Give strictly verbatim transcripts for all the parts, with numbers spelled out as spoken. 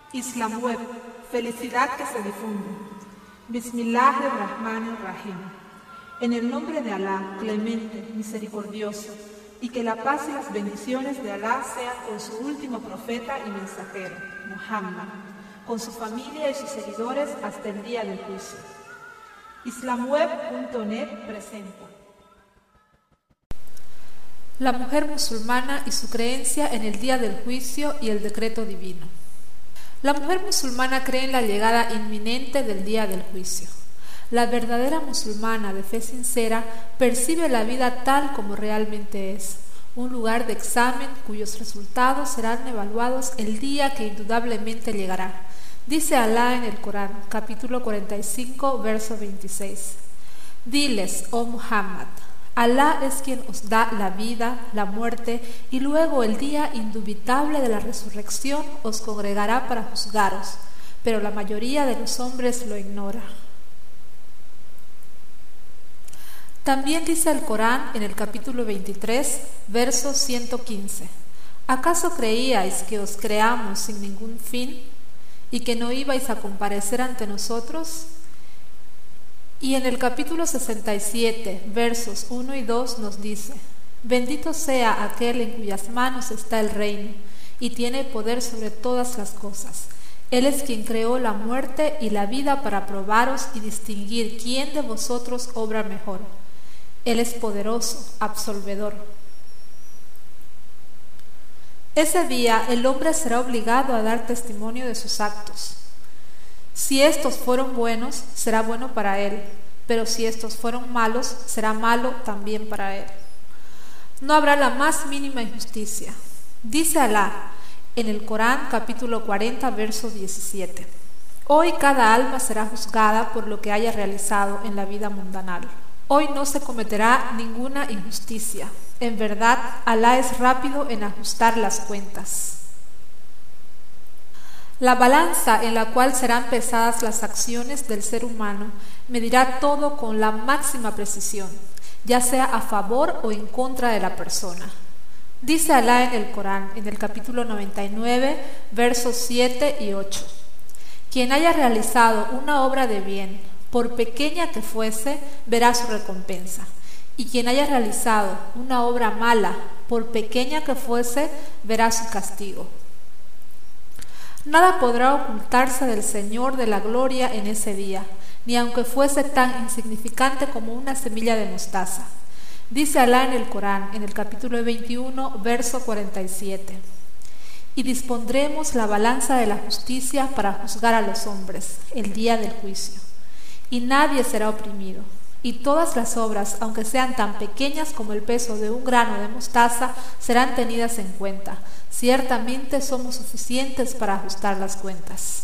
Islam Web, felicidad que se difunde. Bismillahirrahmanirrahim. En el nombre de Alá, clemente, misericordioso, y que la paz y las bendiciones de Alá sean con su último profeta y mensajero, Muhammad, con su familia y sus seguidores hasta el día del juicio. islamweb punto net presenta La mujer musulmana y su creencia en el día del juicio y el decreto divino. La mujer musulmana cree en la llegada inminente del día del juicio. La verdadera musulmana de fe sincera percibe la vida tal como realmente es, un lugar de examen cuyos resultados serán evaluados el día que indudablemente llegará. Dice Alá en el Corán, capítulo cuarenta y cinco, verso veintiséis. Diles, oh Muhammad, Alá es quien os da la vida, la muerte, y luego el día indubitable de la resurrección os congregará para juzgaros, pero la mayoría de los hombres lo ignora. También dice el Corán en el capítulo veintitrés, verso ciento quince. ¿Acaso creíais que os creamos sin ningún fin y que no ibais a comparecer ante nosotros? Y en el capítulo sesenta y siete, versos uno y dos nos dice: Bendito sea aquel en cuyas manos está el reino y tiene poder sobre todas las cosas. Él es quien creó la muerte y la vida para probaros y distinguir quién de vosotros obra mejor. Él es poderoso, absolvedor. Ese día el hombre será obligado a dar testimonio de sus actos. Si estos fueron buenos, será bueno para él, pero si estos fueron malos, será malo también para él. No habrá la más mínima injusticia. Dice Alá en el Corán, capítulo cuarenta, verso diecisiete. Hoy cada alma será juzgada por lo que haya realizado en la vida mundanal. Hoy no se cometerá ninguna injusticia. En verdad, Alá es rápido en ajustar las cuentas. La balanza en la cual serán pesadas las acciones del ser humano medirá todo con la máxima precisión, ya sea a favor o en contra de la persona. Dice Alá en el Corán, en el capítulo noventa y nueve, versos siete y ocho. Quien haya realizado una obra de bien, por pequeña que fuese, verá su recompensa. Y quien haya realizado una obra mala, por pequeña que fuese, verá su castigo. Nada podrá ocultarse del Señor de la gloria en ese día, ni aunque fuese tan insignificante como una semilla de mostaza. Dice Alá en el Corán, en el capítulo veintiuno, verso cuarenta y siete. Y dispondremos la balanza de la justicia para juzgar a los hombres el día del juicio, y nadie será oprimido. Y todas las obras, aunque sean tan pequeñas como el peso de un grano de mostaza, serán tenidas en cuenta. Ciertamente somos suficientes para ajustar las cuentas.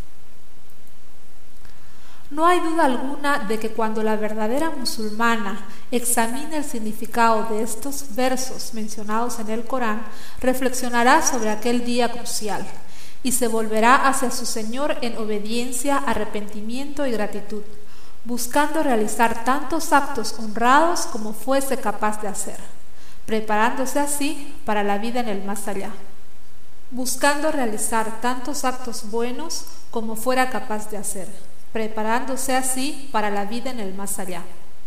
No hay duda alguna de que cuando la verdadera musulmana examine el significado de estos versos mencionados en el Corán, reflexionará sobre aquel día crucial y se volverá hacia su Señor en obediencia, arrepentimiento y gratitud, buscando realizar tantos actos honrados como fuese capaz de hacer, preparándose así para la vida en el más allá. Buscando realizar tantos actos buenos como fuera capaz de hacer, preparándose así para la vida en el más allá.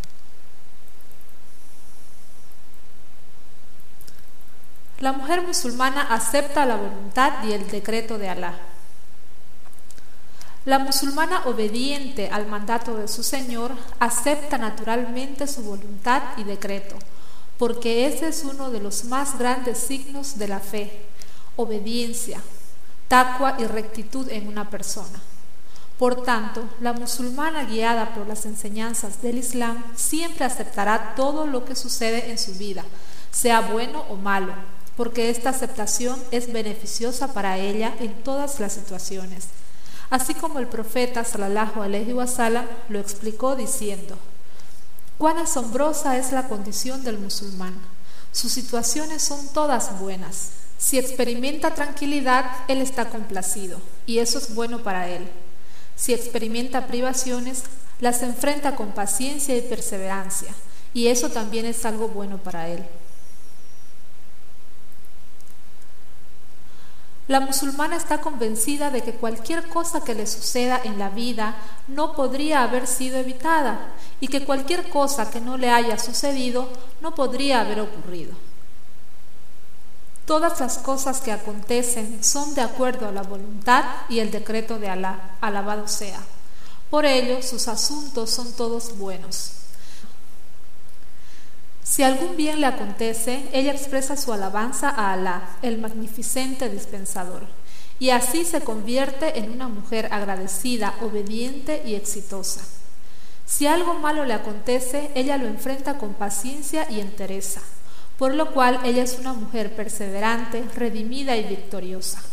La mujer musulmana acepta la voluntad y el decreto de Alá. La musulmana obediente al mandato de su Señor acepta naturalmente su voluntad y decreto, porque ese es uno de los más grandes signos de la fe: obediencia, taqwa y rectitud en una persona. Por tanto, la musulmana guiada por las enseñanzas del Islam siempre aceptará todo lo que sucede en su vida, sea bueno o malo, porque esta aceptación es beneficiosa para ella en todas las situaciones. Así como el profeta sallallahu alaihi wasallam lo explicó diciendo: cuán asombrosa es la condición del musulmán. Sus situaciones son todas buenas. Si experimenta tranquilidad, él está complacido, y eso es bueno para él. Si experimenta privaciones, las enfrenta con paciencia y perseverancia, y eso también es algo bueno para él. La musulmana está convencida de que cualquier cosa que le suceda en la vida no podría haber sido evitada y que cualquier cosa que no le haya sucedido no podría haber ocurrido. Todas las cosas que acontecen son de acuerdo a la voluntad y el decreto de Alá, alabado sea. Por ello, sus asuntos son todos buenos. Si algún bien le acontece, ella expresa su alabanza a Alá, el magnificente dispensador, y así se convierte en una mujer agradecida, obediente y exitosa. Si algo malo le acontece, ella lo enfrenta con paciencia y entereza, por lo cual ella es una mujer perseverante, redimida y victoriosa.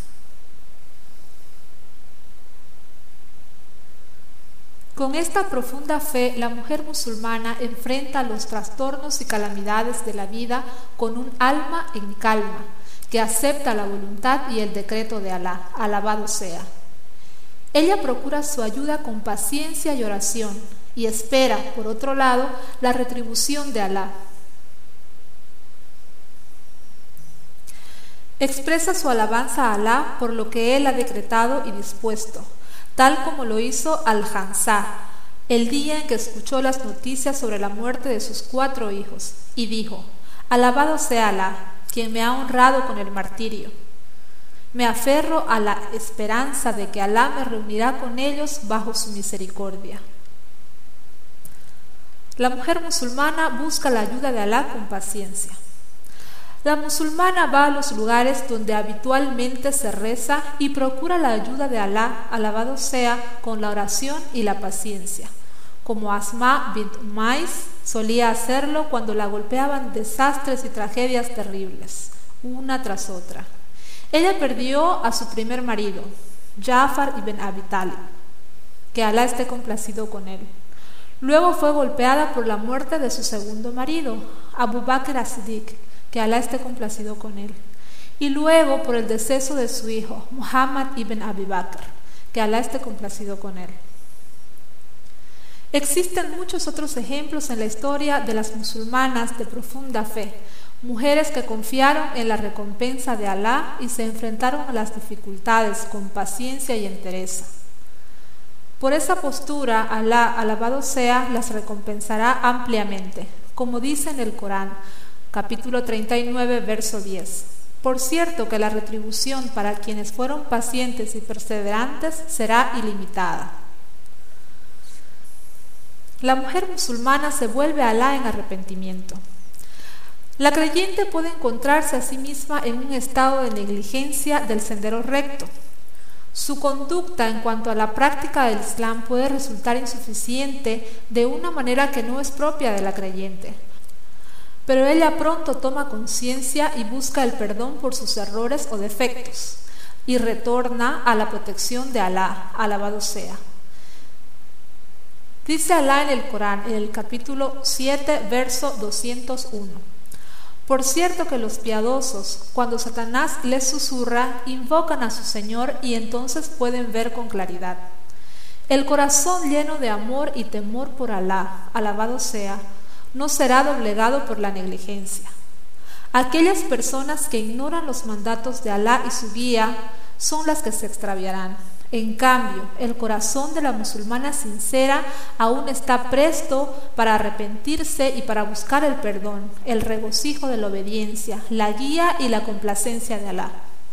Con esta profunda fe, la mujer musulmana enfrenta los trastornos y calamidades de la vida con un alma en calma, que acepta la voluntad y el decreto de Alá, alabado sea. Ella procura su ayuda con paciencia y oración, y espera, por otro lado, la retribución de Alá. Expresa su alabanza a Alá por lo que Él ha decretado y dispuesto, tal como lo hizo Al-Hansá, el día en que escuchó las noticias sobre la muerte de sus cuatro hijos, y dijo: alabado sea Alá, quien me ha honrado con el martirio. Me aferro a la esperanza de que Alá me reunirá con ellos bajo su misericordia. La mujer musulmana busca la ayuda de Alá con paciencia. La musulmana va a los lugares donde habitualmente se reza y procura la ayuda de Alá, alabado sea, con la oración y la paciencia, como Asma bint Umais solía hacerlo cuando la golpeaban desastres y tragedias terribles, una tras otra. Ella perdió a su primer marido, Ja'far ibn Abi Talib, que Alá esté complacido con él. Luego fue golpeada por la muerte de su segundo marido, Abu Bakr as-Siddiq, que Alá esté complacido con él, y luego por el deceso de su hijo, Muhammad ibn Abi Bakr, que Alá esté complacido con él. Existen muchos otros ejemplos en la historia de las musulmanas de profunda fe, mujeres que confiaron en la recompensa de Alá y se enfrentaron a las dificultades con paciencia y entereza. Por esa postura, Alá, alabado sea, las recompensará ampliamente, como dice en el Corán, capítulo treinta y nueve, verso diez. Por cierto que la retribución para quienes fueron pacientes y perseverantes será ilimitada. La mujer musulmana se vuelve a Alá en arrepentimiento. La creyente puede encontrarse a sí misma en un estado de negligencia del sendero recto. Su conducta en cuanto a la práctica del Islam puede resultar insuficiente de una manera que no es propia de la creyente. Pero ella pronto toma conciencia y busca el perdón por sus errores o defectos, y retorna a la protección de Alá, alabado sea. Dice Alá en el Corán, en el capítulo siete, verso doscientos uno: por cierto que los piadosos, cuando Satanás les susurra, invocan a su Señor y entonces pueden ver con claridad. El corazón lleno de amor y temor por Alá, alabado sea, no será doblegado por la negligencia. Aquellas personas que ignoran los mandatos de Alá y su guía son las que se extraviarán. En cambio, el corazón de la musulmana sincera aún está presto para arrepentirse y para buscar el perdón, el regocijo de la obediencia, la guía y la complacencia de Alá.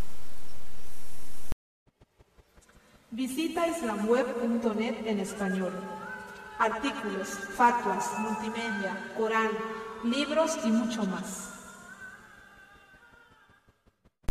Visita islamweb punto net en español. Artículos, fatwas, multimedia, Corán, libros y mucho más.